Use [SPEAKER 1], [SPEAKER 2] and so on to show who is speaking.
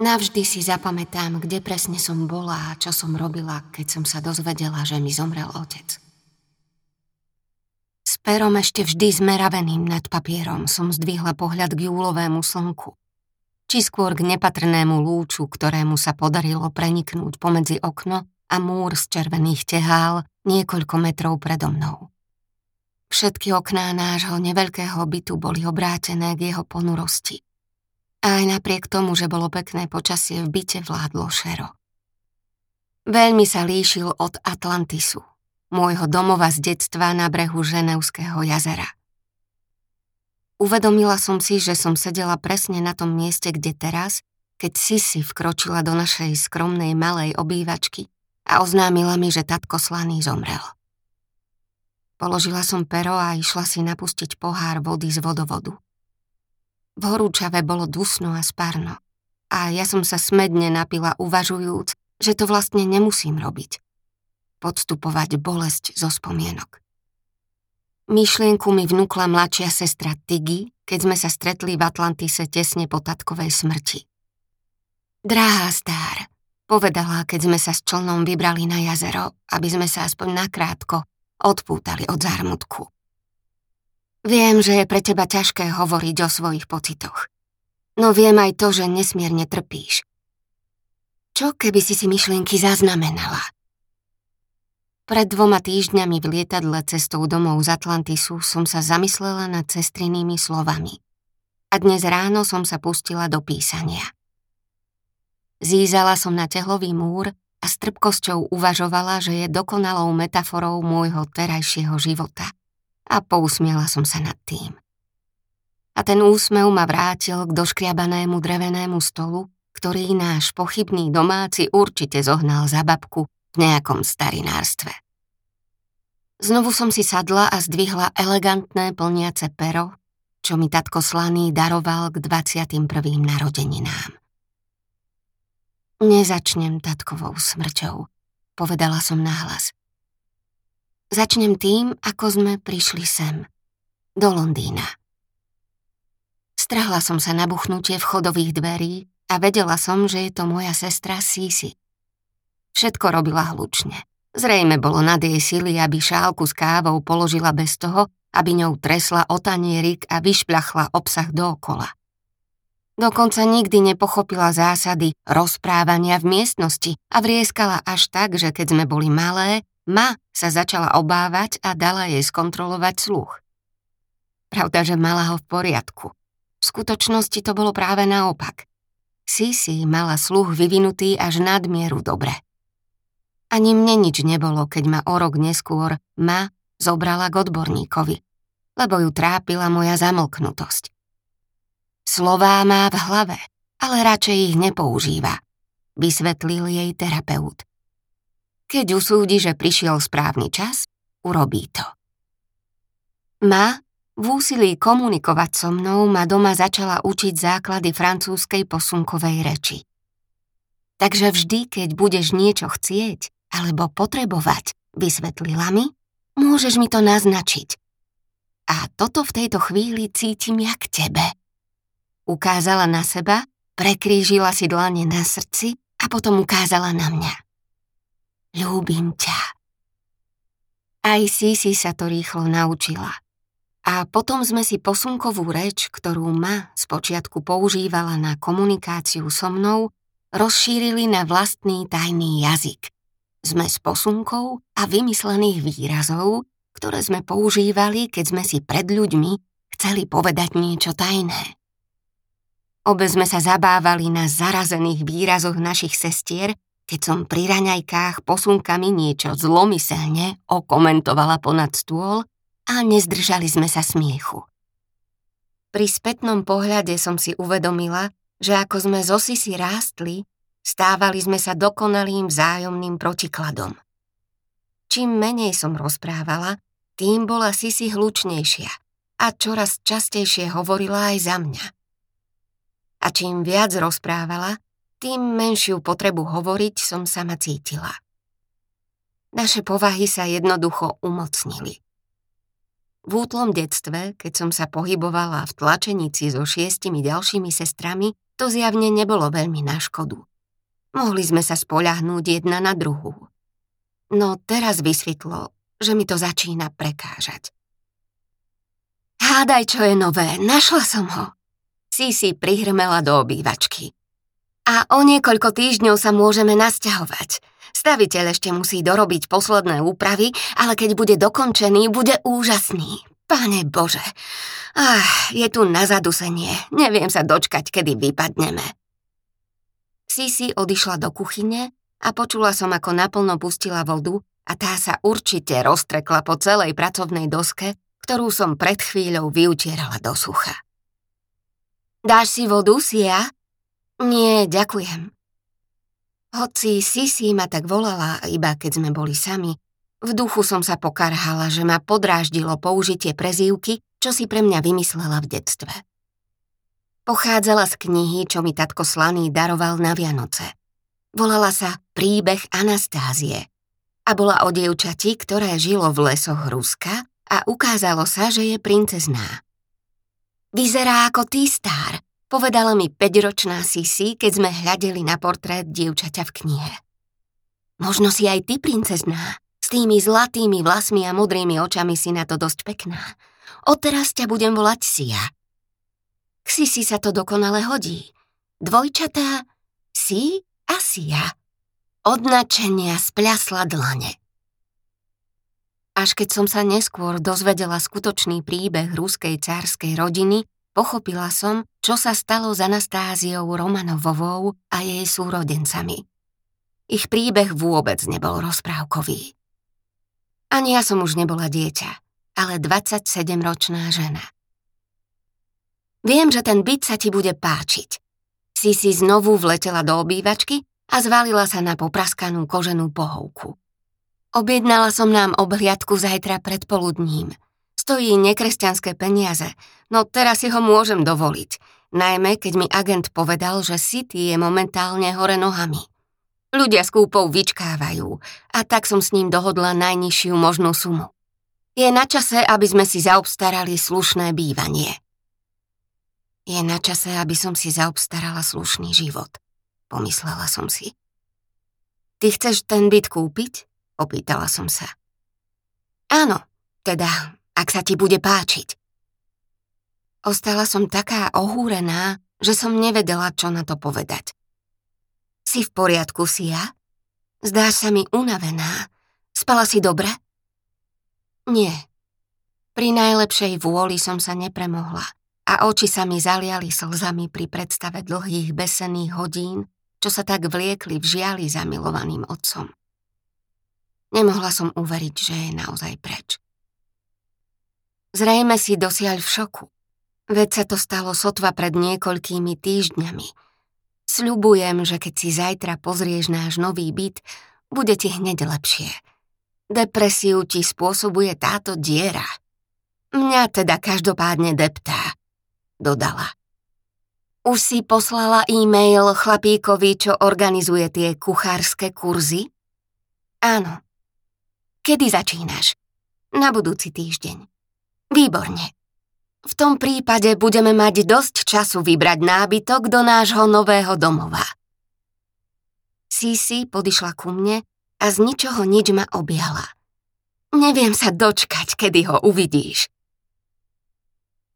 [SPEAKER 1] Navždy si zapamätám, kde presne som bola a čo som robila, keď som sa dozvedela, že mi zomrel otec. S perom ešte vždy zmeraveným nad papierom som zdvihla pohľad k júlovému slnku. Či skôr k nepatrnému lúču, ktorému sa podarilo preniknúť pomedzi okno a múr z červených tehál niekoľko metrov predo mnou. Všetky okná nášho neveľkého bytu boli obrátené k jeho ponurosti. A aj napriek tomu, že bolo pekné počasie, v byte vládlo šero. Veľmi sa líšil od Atlantisu, môjho domova z detstva na brehu Ženevského jazera. Uvedomila som si, že som sedela presne na tom mieste, kde teraz, keď Sisi vkročila do našej skromnej malej obývačky a oznámila mi, že tatko Slaný zomrel. Položila som pero a išla si napustiť pohár vody z vodovodu. V horúčave bolo dusno a spárno a ja som sa smedne napila, uvažujúc, že to vlastne nemusím robiť. Podstupovať bolesť zo spomienok. Myšlienku mi vnúkla mladšia sestra Tiggy, keď sme sa stretli v Atlantise tesne po tatkovej smrti. Drahá Star, povedala, keď sme sa s člnom vybrali na jazero, aby sme sa aspoň nakrátko odpútali od zármutku. Viem, že je pre teba ťažké hovoriť o svojich pocitoch. No viem aj to, že nesmierne trpíš. Čo keby si myšlienky zaznamenala? Pred 2 týždňami v lietadle cestou domov z Atlantisu som sa zamyslela nad sestrinými slovami. A dnes ráno som sa pustila do písania. Zízala som na tehlový múr a s trpkosťou uvažovala, že je dokonalou metaforou môjho terajšieho života. A pousmiela som sa nad tým. A ten úsmev ma vrátil k doškriabanému drevenému stolu, ktorý náš pochybný domáci určite zohnal za babku v nejakom starinárstve. Znovu som si sadla a zdvihla elegantné plniace pero, čo mi tatko Slaný daroval k 21. narodeninám. Nezačnem tatkovou smrťou, povedala som nahlas. Začnem tým, ako sme prišli sem, do Londýna. Strhla som sa na buchnutie vchodových dverí a vedela som, že je to moja sestra Sisi. Všetko robila hlučne. Zrejme bolo nad jej sily, aby šálku s kávou položila bez toho, aby ňou tresla o tanierik a vyšpľachla obsah dookola. Dokonca nikdy nepochopila zásady rozprávania v miestnosti a vrieskala až tak, že keď sme boli malé, Ma sa začala obávať a dala jej skontrolovať sluch. Pravda, že mala ho v poriadku. V skutočnosti to bolo práve naopak. Sisi mala sluch vyvinutý až nadmieru dobre. Ani mne nič nebolo, keď ma o rok neskôr Ma zobrala k odborníkovi, lebo ju trápila moja zamlknutosť. Slová má v hlave, ale radšej ich nepoužíva, vysvetlil jej terapeut. Keď usúdi, že prišiel správny čas, urobí to. Ma, v úsilí komunikovať so mnou, ma doma začala učiť základy francúzskej posunkovej reči. Takže vždy, keď budeš niečo chcieť alebo potrebovať, vysvetlila mi, môžeš mi to naznačiť. A toto v tejto chvíli cítim jak tebe. Ukázala na seba, prekrížila si dlane na srdci a potom ukázala na mňa. Ľúbim ťa. Aj Sisi sa to rýchlo naučila. A potom sme si posunkovú reč, ktorú Ma spočiatku používala na komunikáciu so mnou, rozšírili na vlastný tajný jazyk. Sme s posunkou a vymyslených výrazov, ktoré sme používali, keď sme si pred ľuďmi chceli povedať niečo tajné. Obe sme sa zabávali na zarazených výrazoch našich sestier, keď som pri raňajkách posunkami niečo zlomyselne okomentovala ponad stôl a nezdržali sme sa smiechu. Pri spätnom pohľade som si uvedomila, že ako sme zo Sisi rástli, stávali sme sa dokonalým vzájomným protikladom. Čím menej som rozprávala, tým bola Sisi hlučnejšia a čoraz častejšie hovorila aj za mňa. A čím viac rozprávala, tým menšiu potrebu hovoriť som sama cítila. Naše povahy sa jednoducho umocnili. V útlom detstve, keď som sa pohybovala v tlačenici so 6 ďalšími sestrami, To zjavne nebolo veľmi na škodu. Mohli sme sa spoľahnúť jedna na druhú. No teraz vysvetlo, že mi to začína prekážať. Hádaj, čo je nové, našla som ho. Sisi prihrmela do obývačky. A o niekoľko týždňov sa môžeme nasťahovať. Staviteľ ešte musí dorobiť posledné úpravy, ale keď bude dokončený, bude úžasný. Pane Bože, je tu na zadusenie, neviem sa dočkať, kedy vypadneme. Sisi odišla do kuchyne a počula som, ako naplno pustila vodu a tá sa určite roztrekla po celej pracovnej doske, ktorú som pred chvíľou vyutierala do sucha. Dáš si vodu, Sia? Nie, ďakujem. Hoci Sisi ma tak volala, iba keď sme boli sami, v duchu som sa pokarhala, že ma podráždilo použitie prezývky, čo si pre mňa vymyslela v detstve. Pochádzala z knihy, čo mi tatko Slaný daroval na Vianoce. Volala sa Príbeh Anastázie a bola o dievčati, ktoré žilo v lesoch Ruska a ukázalo sa, že je princezná. Vyzerá ako T-Star, povedala mi 5-ročná Sisi, keď sme hľadeli na portrét dievčaťa v knihe. Možno si aj ty princezná. S tými zlatými vlasmi a modrými očami si na to dosť pekná. Odteraz ťa budem volať Sia. K Sisi sa to dokonale hodí. Dvojčatá Si a Sia. Od nadšenia spľasla dlane. Až keď som sa neskôr dozvedela skutočný príbeh ruskej cárskej rodiny, pochopila som, čo sa stalo s Anastáziou Romanovovou a jej súrodencami. Ich príbeh vôbec nebol rozprávkový. Ani ja som už nebola dieťa, ale 27-ročná žena. Viem, že ten byt sa ti bude páčiť. Sisi znovu vletela do obývačky a zvalila sa na popraskanú koženú pohovku. Objednala som nám obhliadku zajtra predpoludním. Stojí nekresťanské peniaze, no teraz si ho môžem dovoliť, najmä keď mi agent povedal, že City je momentálne hore nohami. Ľudia s kúpou vyčkávajú a tak som s ním dohodla najnižšiu možnú sumu. Je na čase, aby sme si zaobstarali slušné bývanie. Je na čase, aby som si zaobstarala slušný život, pomyslela som si. Ty chceš ten byt kúpiť? Opýtala som sa. Áno, teda, ak sa ti bude páčiť. Ostala som taká ohúrená, že som nevedela, čo na to povedať. Si v poriadku, Sia? Zdáš sa mi unavená. Spala si dobre? Nie. Pri najlepšej vôli som sa nepremohla a oči sa mi zaliali slzami pri predstave dlhých besenných hodín, čo sa tak vliekli v žiali za milovaným otcom. Nemohla som uveriť, že je naozaj preč. Zrejme si dosiaľ v šoku. Veď sa to stalo sotva pred niekoľkými týždňami. Sľubujem, že keď si zajtra pozrieš náš nový byt, bude ti hneď lepšie. Depresiu ti spôsobuje táto diera. Mňa teda každopádne deptá, dodala. Už si poslala e-mail chlapíkovi, čo organizuje tie kuchárske kurzy? Áno. Kedy začínaš? Na budúci týždeň. Výborne. V tom prípade budeme mať dosť času vybrať nábytok do nášho nového domova. Sisi podišla ku mne a z ničoho nič ma objala. Neviem sa dočkať, kedy ho uvidíš.